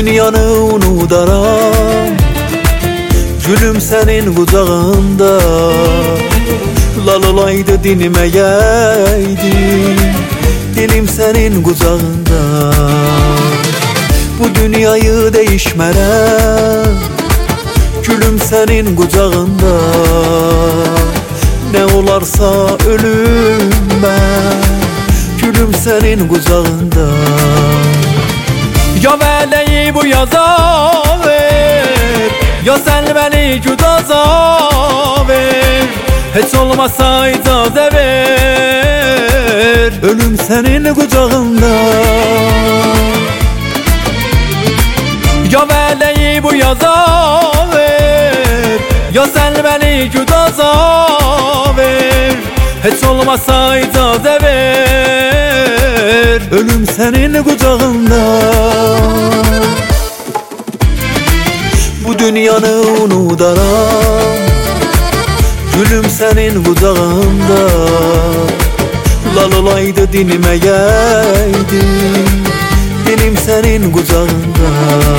dünyanı unudaram, gülüm senin kucağında. Lal olaydı dinmeyeydim, dilim senin kucağında. Bu dünyayı değişmerem, gülüm senin kucağında. Ne olarsa ölüm ben, gülüm senin kucağında. Ya meleği bu yaza ver, ya sen beni cudaza ver. Hiç olmazsa icazə ver, ölüm senin kucağında. Ya meleği bu yaza ver, ya sen beni cudaza ver. Hiç olmazsa icazə ver, ölüm senin kucağında. Bu dünyanı unudaram, gülüm senin kucağında. Lal olaydı dinmeyeydim, dilim senin kucağında.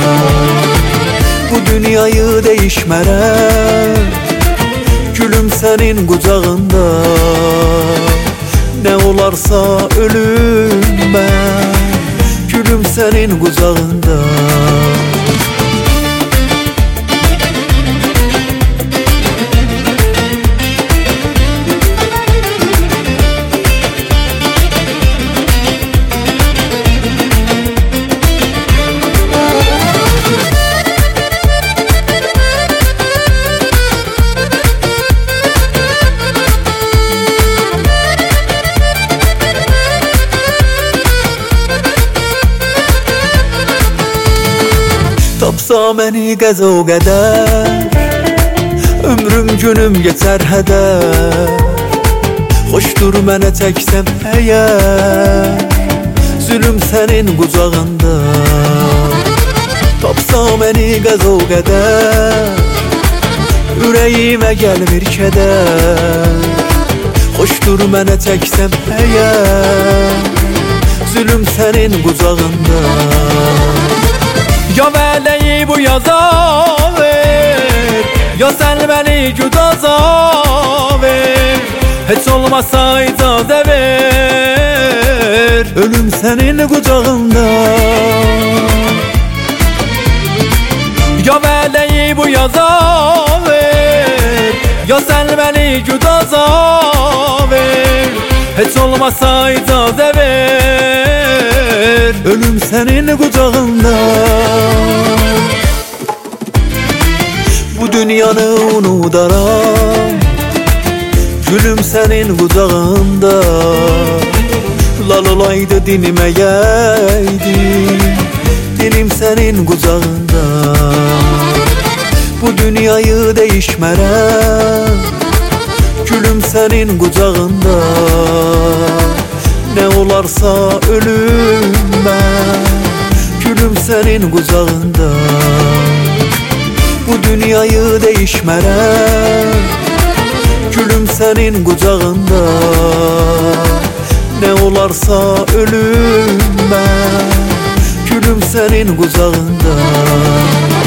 Bu dünyayı değişmerem, gülüm senin kucağında. Ne olarsa ölüm ben, gülüm senin kucağında. Tapsa məni qəza o qədər, ömrüm günüm geçər hədər. Xoşdur mənə çəksəm əgər, zülüm sənin qucağında. Tapsa məni qəza o qədər, ürəyimə gəlmir kədər. Xoşdur mənə çəksəm əgər, zülüm sənin qucağında. Ya meleği bu yaza ver, ya sen beni cudaza ver. Hiç olmazsa icazə ver, ölüm senin kucağında. Ya meleği bu yaza ver, ya sen beni cudaza ver. Hiç olmazsa icazə ver, ölüm senin kucağında. Bu dünyanı unudaram, gülüm senin kucağında. Lal olaydı dinmeyeydim, dilim senin kucağında. Bu dünyayı değişmerem, gülüm senin kucağında. Ne olarsa ölüm ben, gülüm senin kucağında. Bu dünyayı değişmerem, gülüm senin kucağında. Ne olarsa ölüm ben, gülüm senin kucağında.